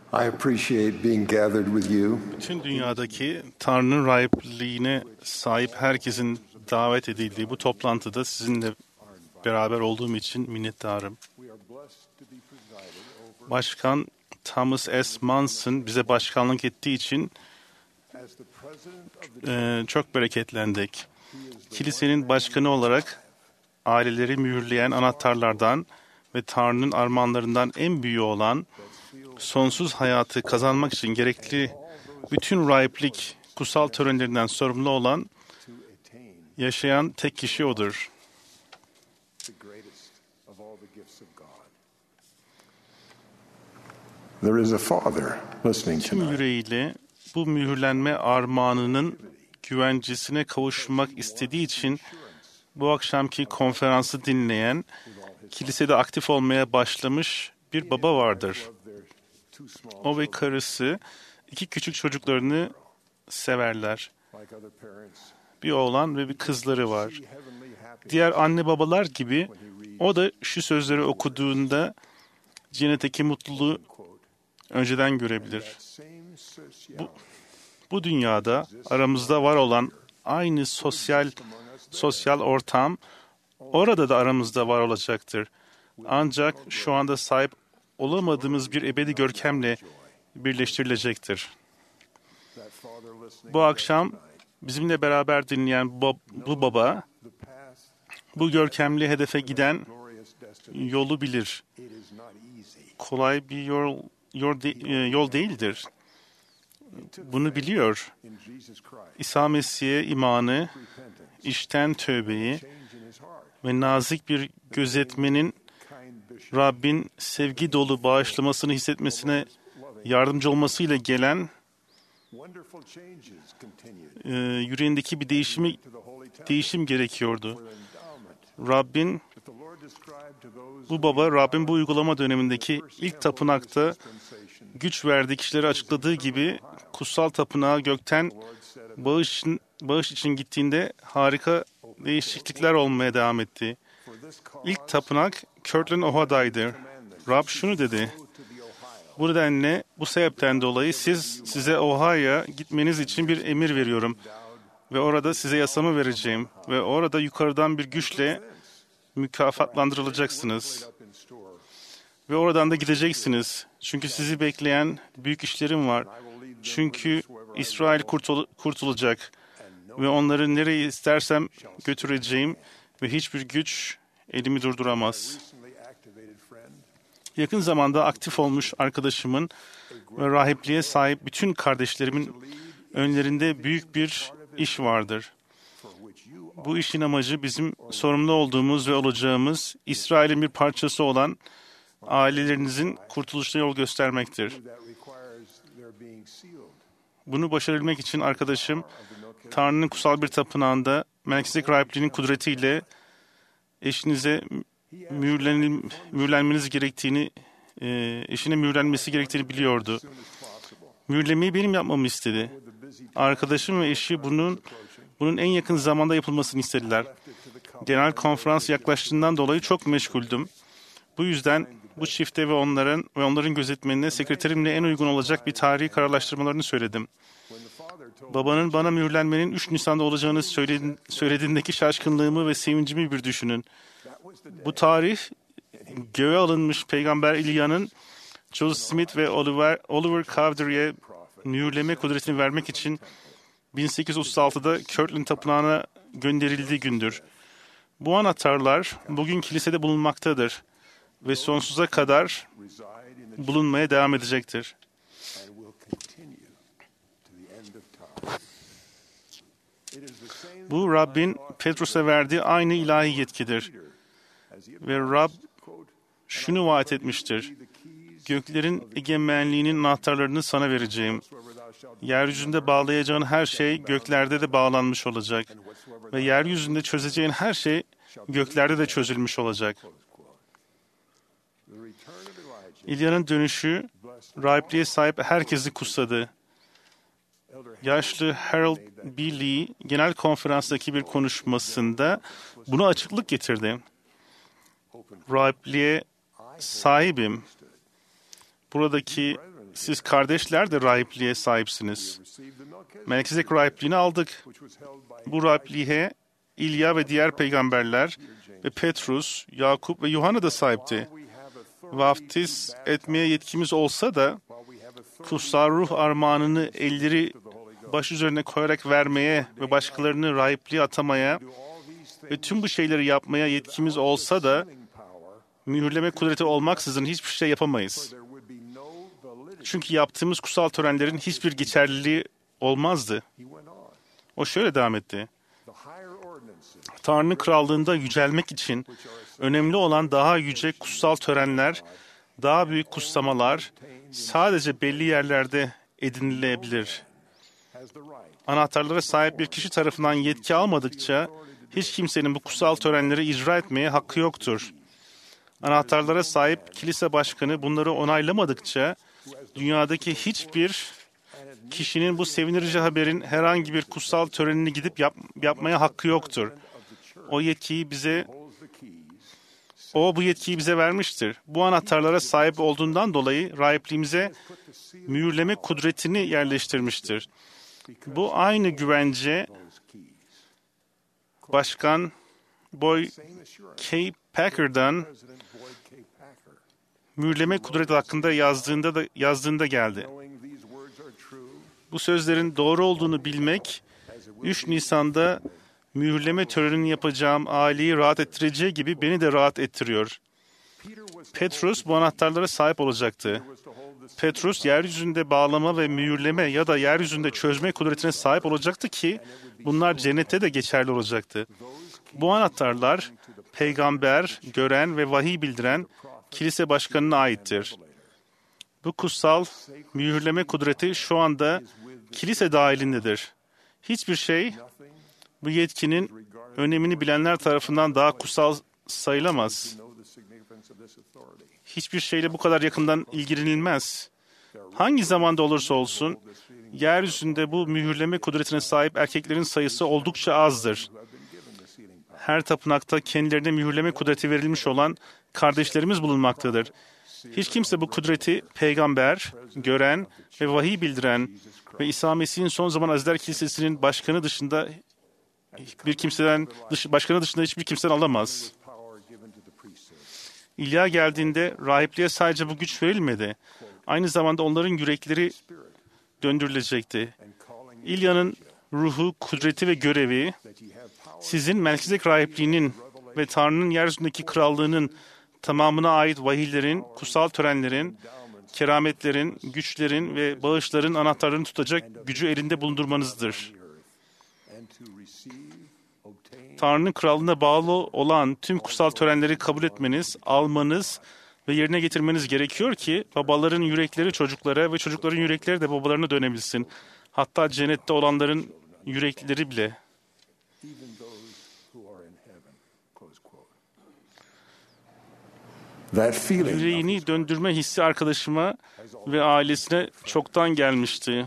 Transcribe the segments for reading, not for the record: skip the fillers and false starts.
I appreciate being gathered with you. Bütün dünyadaki Tanrı'nın rahipliğine sahip herkesin davet edildiği bu toplantıda sizinle beraber olduğum için minnettarım. Başkan Thomas S. Manson bize başkanlık ettiği için çok bereketlendik. Kilisenin başkanı olarak aileleri mühürleyen anahtarlardan ve Tanrı'nın armağanlarından en büyüğü olan sonsuz hayatı kazanmak için gerekli bütün rahiplik kutsal törenlerinden sorumlu olan yaşayan tek kişi odur. There is a father listening Tüm tonight. yüreğiyle bu mühürlenme armağanının güvencesine kavuşmak istediği için bu akşamki konferansı dinleyen, kilisede aktif olmaya başlamış bir baba vardır. O ve karısı iki küçük çocuklarını severler. Bir oğlan ve bir kızları var. Diğer anne babalar gibi o da şu sözleri okuduğunda cennetteki mutluluğu önceden görebilir. Bu dünyada aramızda var olan aynı sosyal ortam orada da aramızda var olacaktır. Ancak şu anda sahip olamadığımız bir ebedi görkemle birleştirilecektir. Bu akşam bizimle beraber dinleyen bu baba, bu görkemli hedefe giden yolu bilir. Kolay bir yol değildir. Bunu biliyor. İsa Mesih'e imanı, içten tövbeyi ve nazik bir gözetmenin Rabbin sevgi dolu bağışlamasını hissetmesine yardımcı olmasıyla gelen yüreğindeki bir değişim gerekiyordu. Rabbin bu uygulama dönemindeki ilk tapınakta güç verdiği kişileri açıkladığı gibi kutsal tapınağa gökten bağış için gittiğinde harika değişiklikler olmaya devam etti. İlk tapınak Kirtland, Ohio'daydı. Rab şunu dedi: bu nedenle, bu sebepten dolayı size Ohio'ya gitmeniz için bir emir veriyorum. Ve orada size yasamı vereceğim. Ve orada yukarıdan bir güçle mükafatlandırılacaksınız. Ve oradan da gideceksiniz. Çünkü sizi bekleyen büyük işlerim var. Çünkü İsrail kurtulacak. Ve onları nereye istersem götüreceğim. Ve hiçbir güç elimi durduramaz. Yakın zamanda aktif olmuş arkadaşımın ve rahipliğe sahip bütün kardeşlerimin önlerinde büyük bir iş vardır. Bu işin amacı bizim sorumlu olduğumuz ve olacağımız İsrail'in bir parçası olan ailelerinizin kurtuluşuna yol göstermektir. Bunu başarabilmek için arkadaşım Tanrı'nın kutsal bir tapınağında Melkizedek rahipliğinin kudretiyle eşinize mühürlenmeniz gerektiğini, eşine mühürlenmesi gerektiğini biliyordu. Mühürlemeyi benim yapmamı istedi. Arkadaşım ve eşi bunun en yakın zamanda yapılmasını istediler. Genel konferans yaklaştığından dolayı çok meşguldüm. Bu yüzden bu çifte ve onların gözetmenine sekreterimle en uygun olacak bir tarihi kararlaştırmalarını söyledim. Babanın bana mühürlenmenin 3 Nisan'da olacağını söylediğindeki şaşkınlığımı ve sevincimi bir düşünün. Bu tarih, göğe alınmış Peygamber İlya'nın Joseph Smith ve Oliver Cowdery'e mühürleme kudretini vermek için 1836'da Kirtland Tapınağı'na gönderildiği gündür. Bu anahtarlar bugün kilisede bulunmaktadır ve sonsuza kadar bulunmaya devam edecektir. Bu Rabbin Petrus'a verdiği aynı ilahi yetkidir. Ve Rab şunu vaat etmiştir: göklerin egemenliğinin anahtarlarını sana vereceğim. Yeryüzünde bağlayacağın her şey göklerde de bağlanmış olacak. Ve yeryüzünde çözeceğin her şey göklerde de çözülmüş olacak. İlya'nın dönüşü rahipliğe sahip herkesi kutsadı. Yaşlı Harold B. Lee genel konferanstaki bir konuşmasında buna açıklık getirdi. Rahipliğe sahibim. Buradaki siz kardeşler de rahipliğe sahipsiniz. Melkizedek rahipliğini aldık. Bu rahipliğe İlya ve diğer peygamberler ve Petrus, Yakup ve Yuhanna da sahipti. Vaftiz etmeye yetkimiz olsa da kutsal ruh armağanını elleri baş üzerine koyarak vermeye ve başkalarını rahipliğe atamaya ve tüm bu şeyleri yapmaya yetkimiz olsa da mühürleme kudreti olmaksızın hiçbir şey yapamayız. Çünkü yaptığımız kutsal törenlerin hiçbir geçerliliği olmazdı. O şöyle devam etti. Tanrı'nın krallığında yücelmek için önemli olan daha yüce kutsal törenler, daha büyük kutsamalar sadece belli yerlerde edinilebilir. Anahtarlara sahip bir kişi tarafından yetki almadıkça hiç kimsenin bu kutsal törenleri icra etmeye hakkı yoktur. Anahtarlara sahip kilise başkanı bunları onaylamadıkça dünyadaki hiçbir kişinin bu sevindirici haberin herhangi bir kutsal törenini gidip yapmaya hakkı yoktur. O bu yetkiyi bize vermiştir. Bu anahtarlara sahip olduğundan dolayı rahipliğimize mühürleme kudretini yerleştirmiştir. Bu aynı güvence Başkan Boyd K. Packer'dan mühürleme kudreti hakkında yazdığında geldi. Bu sözlerin doğru olduğunu bilmek, 3 Nisan'da mühürleme törenini yapacağım aileyi rahat ettireceği gibi beni de rahat ettiriyor. Petrus bu anahtarlara sahip olacaktı. Petrus yeryüzünde bağlama ve mühürleme ya da yeryüzünde çözme kudretine sahip olacaktı ki bunlar cennette de geçerli olacaktı. Bu anahtarlar peygamber, gören ve vahiy bildiren kilise başkanına aittir. Bu kutsal mühürleme kudreti şu anda kilise dahilindedir. Hiçbir şey bu yetkinin önemini bilenler tarafından daha kutsal sayılamaz. Hiçbir şeyle bu kadar yakından ilgilenilmez. Hangi zamanda olursa olsun, yeryüzünde bu mühürleme kudretine sahip erkeklerin sayısı oldukça azdır. Her tapınakta kendilerine mühürleme kudreti verilmiş olan kardeşlerimiz bulunmaktadır. Hiç kimse bu kudreti peygamber, gören ve vahiy bildiren ve İsa Mesih'in son zaman Azizler Kilisesi'nin başkanı dışında hiçbir kimseden alamaz. İlya geldiğinde rahipliğe sadece bu güç verilmedi. Aynı zamanda onların yürekleri döndürülecekti. İlya'nın ruhu, kudreti ve görevi sizin Melkizedek rahipliğinin ve Tanrı'nın yeryüzündeki krallığının tamamına ait vahiylerin, kutsal törenlerin, kerametlerin, güçlerin ve bağışların anahtarlarını tutacak gücü elinde bulundurmanızdır. Tanrı'nın krallığına bağlı olan tüm kutsal törenleri kabul etmeniz, almanız ve yerine getirmeniz gerekiyor ki babaların yürekleri çocuklara ve çocukların yürekleri de babalarına dönebilsin. Hatta cennette olanların yürekleri bile. Yüreğini döndürme hissi arkadaşıma ve ailesine çoktan gelmişti.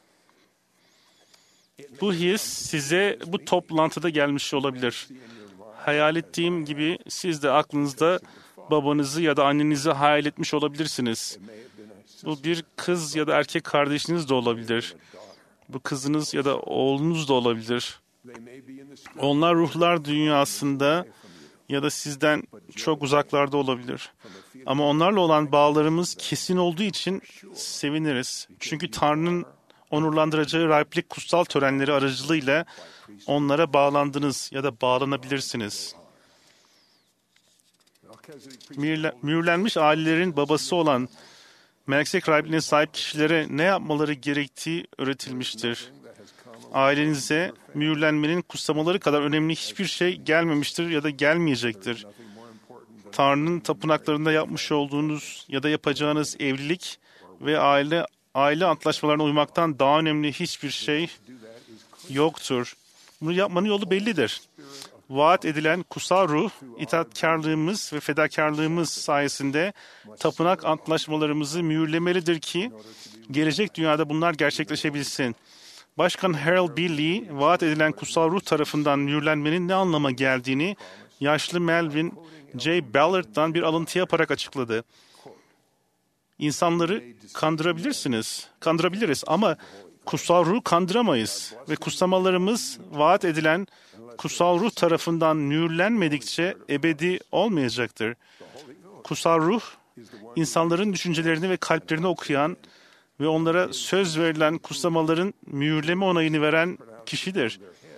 Bu his size bu toplantıda gelmiş olabilir. Hayal ettiğim gibi siz de aklınızda babanızı ya da annenizi hayal etmiş olabilirsiniz. Bu bir kız ya da erkek kardeşiniz de olabilir. Bu kızınız ya da oğlunuz da olabilir. Onlar ruhlar dünyasında ya da sizden çok uzaklarda olabilir. Ama onlarla olan bağlarımız kesin olduğu için seviniriz. Çünkü Tanrı'nın onurlandıracağı rahiplik kutsal törenleri aracılığıyla onlara bağlandınız ya da bağlanabilirsiniz. Mühürlenmiş ailelerin babası olan Melkizedek rahipliğine sahip kişilere ne yapmaları gerektiği öğretilmiştir. Ailenize mühürlenmenin kutsamaları kadar önemli hiçbir şey gelmemiştir ya da gelmeyecektir. Tanrı'nın tapınaklarında yapmış olduğunuz ya da yapacağınız evlilik ve aile antlaşmalarına uymaktan daha önemli hiçbir şey yoktur. Bunu yapmanın yolu bellidir. Vaat edilen kutsal ruh, itaatkarlığımız ve fedakarlığımız sayesinde tapınak antlaşmalarımızı mühürlemelidir ki gelecek dünyada bunlar gerçekleşebilsin. Başkan Harold B. Lee, vaat edilen kutsal ruh tarafından mühürlenmenin ne anlama geldiğini yaşlı Melvin J. Ballard'dan bir alıntı yaparak açıkladı. İnsanları kandırabiliriz ama kutsal ruhu kandıramayız. Ve kutsamalarımız vaat edilen kutsal ruh tarafından mühürlenmedikçe ebedi olmayacaktır. Kutsal ruh, insanların düşüncelerini ve kalplerini okuyan ve onlara söz verilen kutsamaların mühürleme onayını veren kişidir.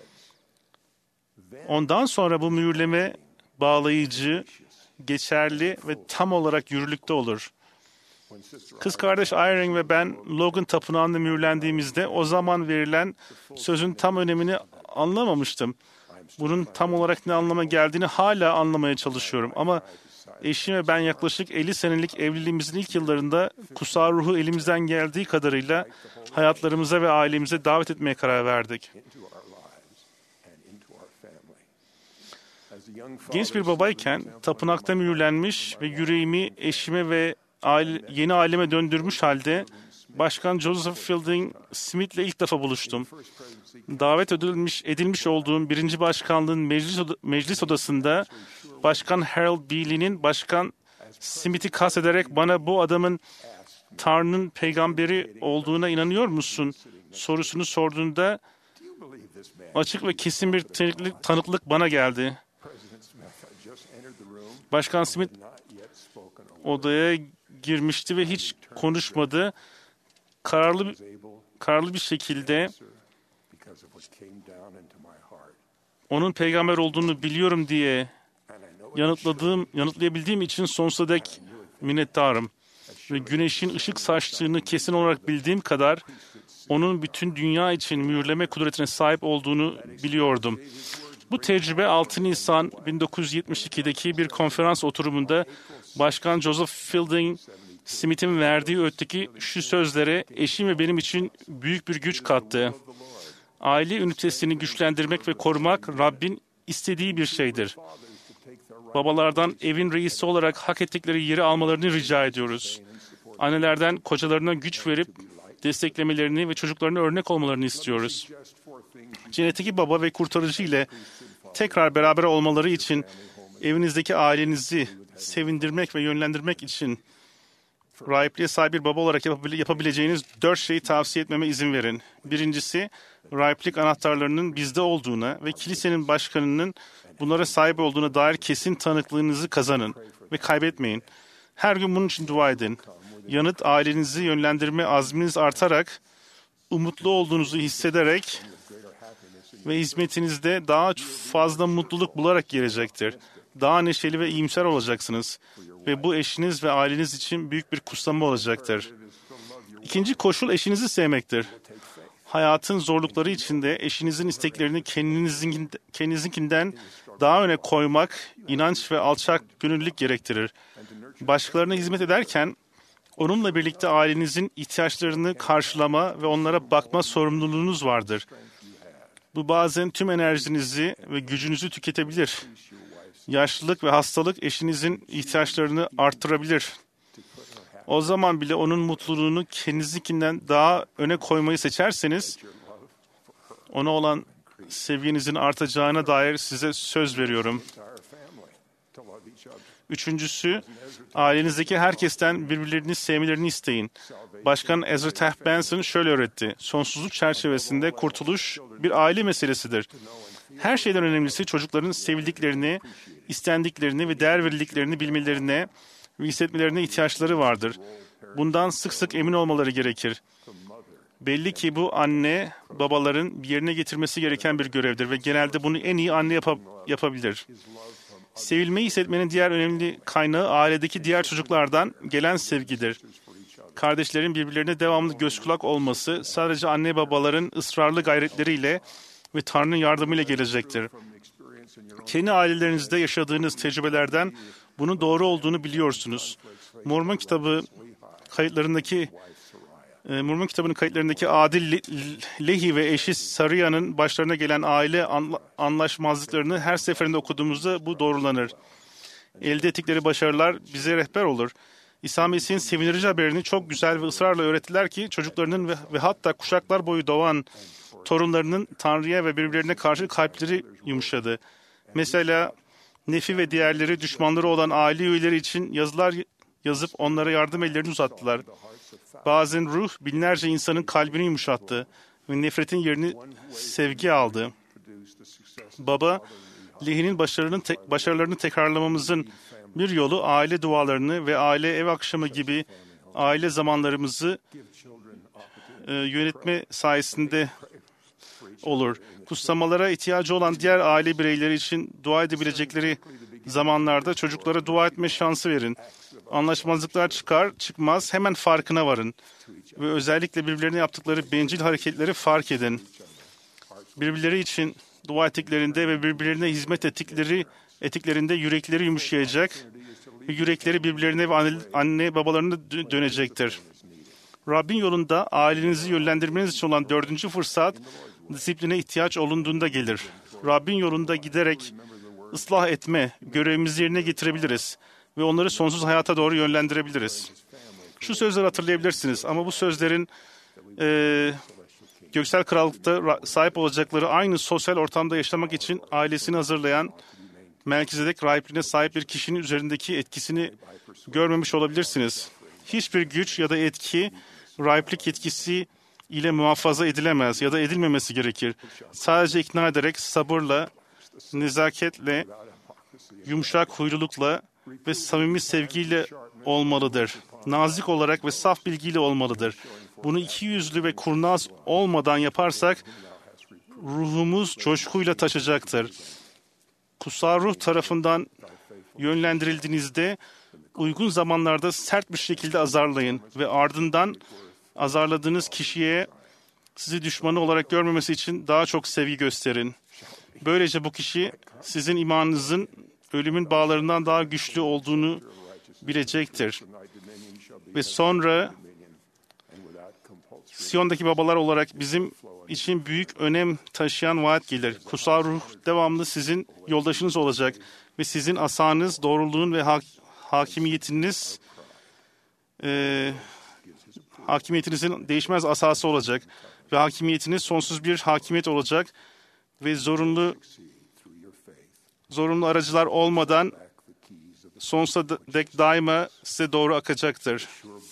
Ondan sonra bu mühürleme bağlayıcı, geçerli ve tam olarak yürürlükte olur. Kız kardeş Irene ve ben Logan Tapınağı'nda mühürlendiğimizde o zaman verilen sözün tam önemini anlamamıştım. Bunun tam olarak ne anlama geldiğini hala anlamaya çalışıyorum. Ama eşim ve ben yaklaşık 50 senelik evliliğimizin ilk yıllarında kutsal ruhu elimizden geldiği kadarıyla hayatlarımıza ve ailemize davet etmeye karar verdik. Genç bir babayken tapınakta mühürlenmiş ve yüreğimi eşime ve yeni aileme döndürmüş halde Başkan Joseph Fielding Smith'le ilk defa buluştum. Davet edilmiş olduğum 1. Başkanlığın meclis odasında Başkan Harold B. Lee'nin Başkan Smith'i kastederek bana bu adamın Tanrı'nın peygamberi olduğuna inanıyor musun sorusunu sorduğunda açık ve kesin bir tanıklık bana geldi. Başkan Smith odaya girmişti ve hiç konuşmadı. Kararlı bir şekilde onun peygamber olduğunu biliyorum diye yanıtlayabildiğim için sonsuza dek minnettarım. Ve güneşin ışık saçtığını kesin olarak bildiğim kadar onun bütün dünya için mühürleme kudretine sahip olduğunu biliyordum. Bu tecrübe 6 Nisan 1972'deki bir konferans oturumunda Başkan Joseph Fielding Smith'in verdiği öğütteki şu sözlere eşim ve benim için büyük bir güç kattı. Aile ünitesini güçlendirmek ve korumak Rabbin istediği bir şeydir. Babalardan evin reisi olarak hak ettikleri yeri almalarını rica ediyoruz. Annelerden kocalarına güç verip desteklemelerini ve çocuklarına örnek olmalarını istiyoruz. Cennetteki baba ve kurtarıcı ile tekrar beraber olmaları için evinizdeki ailenizi sevindirmek ve yönlendirmek için rahipliğe sahip bir baba olarak yapabileceğiniz 4 şeyi tavsiye etmeme izin verin. Birincisi, rahiplik anahtarlarının bizde olduğuna ve kilisenin başkanının bunlara sahip olduğuna dair kesin tanıklığınızı kazanın ve kaybetmeyin. Her gün bunun için dua edin. Yanıt ailenizi yönlendirme azminiz artarak, umutlu olduğunuzu hissederek ve hizmetinizde daha fazla mutluluk bularak gelecektir. Daha neşeli ve iyimser olacaksınız ve bu eşiniz ve aileniz için büyük bir kutsama olacaktır. İkinci koşul eşinizi sevmektir. Hayatın zorlukları içinde eşinizin isteklerini kendinizinkinden daha öne koymak, inanç ve alçak gönüllülük gerektirir. Başkalarına hizmet ederken onunla birlikte ailenizin ihtiyaçlarını karşılama ve onlara bakma sorumluluğunuz vardır. Bu bazen tüm enerjinizi ve gücünüzü tüketebilir. Yaşlılık ve hastalık eşinizin ihtiyaçlarını arttırabilir. O zaman bile onun mutluluğunu kendinizinkinden daha öne koymayı seçerseniz, ona olan sevginizin artacağına dair size söz veriyorum. Üçüncüsü, ailenizdeki herkesten birbirlerini sevmelerini isteyin. Başkan Ezra Taft Benson şöyle öğretti. Sonsuzluk çerçevesinde kurtuluş bir aile meselesidir. Her şeyden önemlisi çocukların sevildiklerini, istendiklerini ve değer verildiklerini bilmelerine ve hissetmelerine ihtiyaçları vardır. Bundan sık sık emin olmaları gerekir. Belli ki bu anne, babaların yerine getirmesi gereken bir görevdir ve genelde bunu en iyi anne yapabilir. Sevilmeyi hissetmenin diğer önemli kaynağı ailedeki diğer çocuklardan gelen sevgidir. Kardeşlerin birbirlerine devamlı göz kulak olması sadece anne babaların ısrarlı gayretleriyle ve Tanrı'nın yardımıyla gelecektir. Kendi ailelerinizde yaşadığınız tecrübelerden bunun doğru olduğunu biliyorsunuz. Mormon kitabının kayıtlarındaki Adil Lehi ve eşi Sariya'nın başlarına gelen aile anlaşmazlıklarını her seferinde okuduğumuzda bu doğrulanır. Elde ettikleri başarılar bize rehber olur. İsa Mesih'in sevindirici haberini çok güzel ve ısrarla öğrettiler ki çocuklarının ve hatta kuşaklar boyu doğan torunlarının Tanrı'ya ve birbirlerine karşı kalpleri yumuşadı. Mesela Nefi ve diğerleri düşmanları olan aile üyeleri için yazıp onlara yardım ellerini uzattılar. Bazen ruh binlerce insanın kalbini yumuşattı ve nefretin yerini sevgi aldı. Baba, lehinin başarılarını tekrarlamamızın bir yolu aile dualarını ve aile ev akşamı gibi aile zamanlarımızı yönetme sayesinde olur. Kutsamalara ihtiyacı olan diğer aile bireyleri için dua edebilecekleri zamanlarda çocuklara dua etme şansı verin. Anlaşmazlıklar çıkar çıkmaz hemen farkına varın ve özellikle birbirlerine yaptıkları bencil hareketleri fark edin. Birbirleri için dua ettiklerinde ve birbirlerine hizmet ettiklerinde yürekleri yumuşayacak ve yürekleri birbirlerine ve anne babalarına dönecektir. Rabbin yolunda ailenizi yönlendirmeniz için olan 4. fırsat disipline ihtiyaç olunduğunda gelir. Rabbin yolunda giderek ıslah etme görevimizi yerine getirebiliriz ve onları sonsuz hayata doğru yönlendirebiliriz. Şu sözleri hatırlayabilirsiniz ama bu sözlerin göksel krallıkta sahip olacakları aynı sosyal ortamda yaşamak için ailesini hazırlayan Melkizedek rahipliğine sahip bir kişinin üzerindeki etkisini görmemiş olabilirsiniz. Hiçbir güç ya da etki rahiplik yetkisi ile muhafaza edilemez ya da edilmemesi gerekir. Sadece ikna ederek sabırla, nezaketle, yumuşak huylulukla ve samimi sevgiyle olmalıdır. Nazik olarak ve saf bilgiyle olmalıdır. Bunu ikiyüzlü ve kurnaz olmadan yaparsak ruhumuz coşkuyla taşacaktır. Kutsal ruh tarafından yönlendirildiğinizde uygun zamanlarda sert bir şekilde azarlayın ve ardından azarladığınız kişiye sizi düşmanı olarak görmemesi için daha çok sevgi gösterin. Böylece bu kişi sizin imanınızın ölümün bağlarından daha güçlü olduğunu bilecektir. Ve sonra Siyon'daki babalar olarak bizim için büyük önem taşıyan vaat gelir. Kutsal ruh devamlı sizin yoldaşınız olacak ve sizin asanız, doğruluğun ve hakimiyetinizin değişmez asası olacak ve hakimiyetiniz sonsuz bir hakimiyet olacak ve zorunlu aracılar olmadan sonsuza dek daima size doğru akacaktır.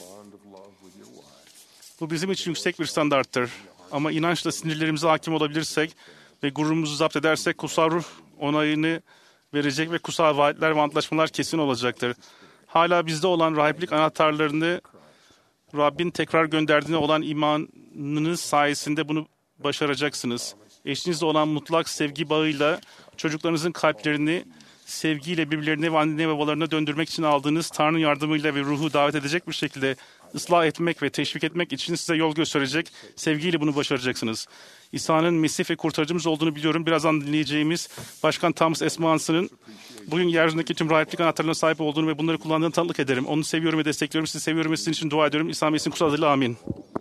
Bu bizim için yüksek bir standarttır. Ama inançla sinirlerimize hakim olabilirsek ve gururumuzu zapt edersek kutsal ruh onayını verecek ve kutsal vaatler ve antlaşmalar kesin olacaktır. Hala bizde olan rahiplik anahtarlarını Rabbin tekrar gönderdiğine olan imanınız sayesinde bunu başaracaksınız. Eşinizle olan mutlak sevgi bağıyla çocuklarınızın kalplerini sevgiyle birbirlerine ve anne babalarına döndürmek için aldığınız Tanrı'nın yardımıyla ve ruhu davet edecek bir şekilde ıslah etmek ve teşvik etmek için size yol gösterecek sevgiyle bunu başaracaksınız. İsa'nın Mesih ve kurtarıcımız olduğunu biliyorum. Birazdan dinleyeceğimiz Başkan Thomas S. Manson'ın bugün yeryüzündeki tüm rahiplik anahtarlarına sahip olduğunu ve bunları kullandığını tanıklık ederim. Onu seviyorum ve destekliyorum. Sizi seviyorum ve sizin için dua ediyorum. İsa Mesih'in kutsal adıyla amin.